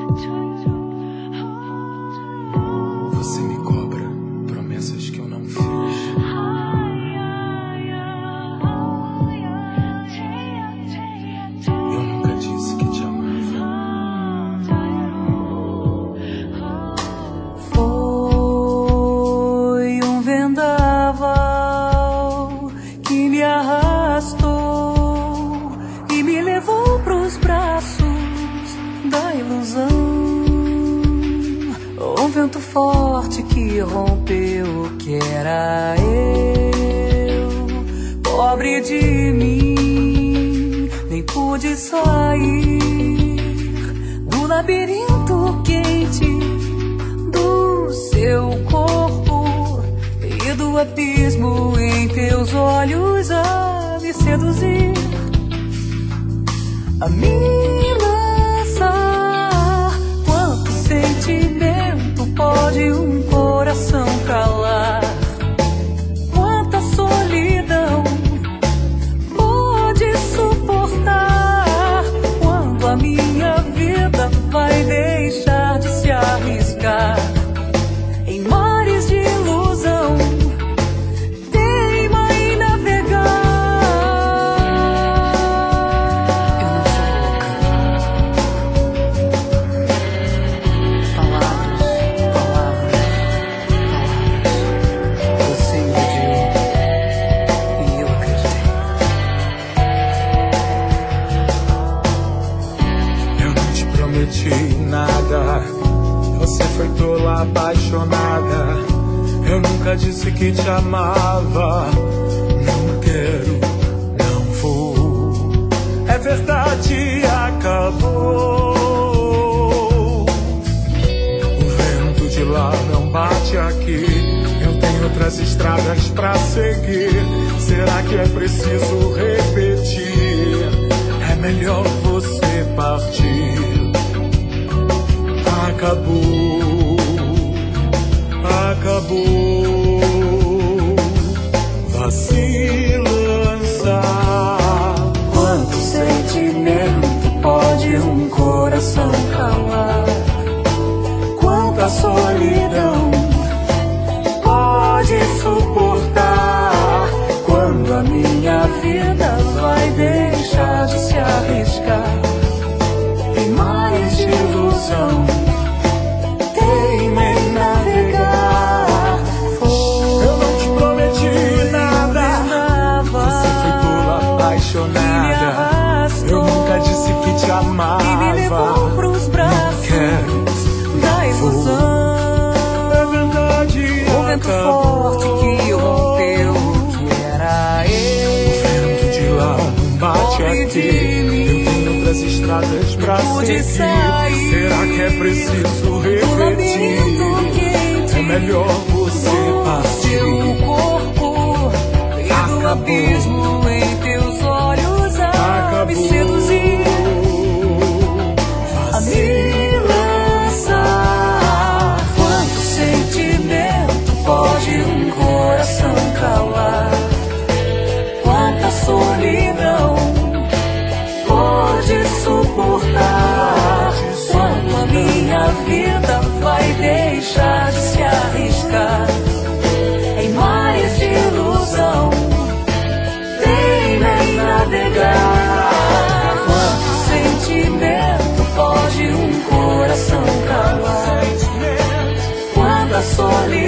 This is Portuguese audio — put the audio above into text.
Você me cobra promessas que eu não fiz. Eu nunca disse que te amava. Foi um vendaval que me arrastou e me levou pros braços da ilusão. Um vento forte que rompeu o que era eu. Pobre de mim, nem pude sair do labirinto quente do seu corpo e do abismo em teus olhos a me seduzir, a me lançar. Quanto sentimento pode um coração calar? Quanta solidão pode suportar? Quando a minha vida vai deixar de se arriscar em mares de ilusão? Teima em navegar. Eu não sou louca. Palavras, palavras, palavras. Você invadiu e eu acreditei. Eu não te prometi nada. Você foi tola apaixonada. Eu nunca disse que te amava. Não quero, não vou. É verdade, acabou. O vento de lá não bate aqui. Eu tenho outras estradas pra seguir. Será que é preciso repetir? É melhor você partir. Acabou, acabou. Vá se lançar. Quanto sentimento pode um coração calar? Quanta solidão pode suportar? Quando a minha vida vai deixar de se arriscar em mares de ilusão? Teima em navegar. Eu não te prometi nada. Você foi tola apaixonada. Eu nunca disse que te amava. E me levou pros braços da ilusão. É verdade, O vento forte que rompeu o que era eu. O vento de lá não bate Pobre aqui. de mim, Eu tenho outras estradas pra pude seguir. sair Será que é preciso do labirinto repetir? quente É melhor você do partir. seu corpo e do Acabou. abismo em teus olhos a me seduzir, a me lançar. Quanto sentimento pode um coração calar? Quanta solidão pode suportar? Quando a minha vida vai deixar de se arriscar em mares de ilusão? Teima em navegar. Quanto sentimento pode um coração calar? Quanta solidão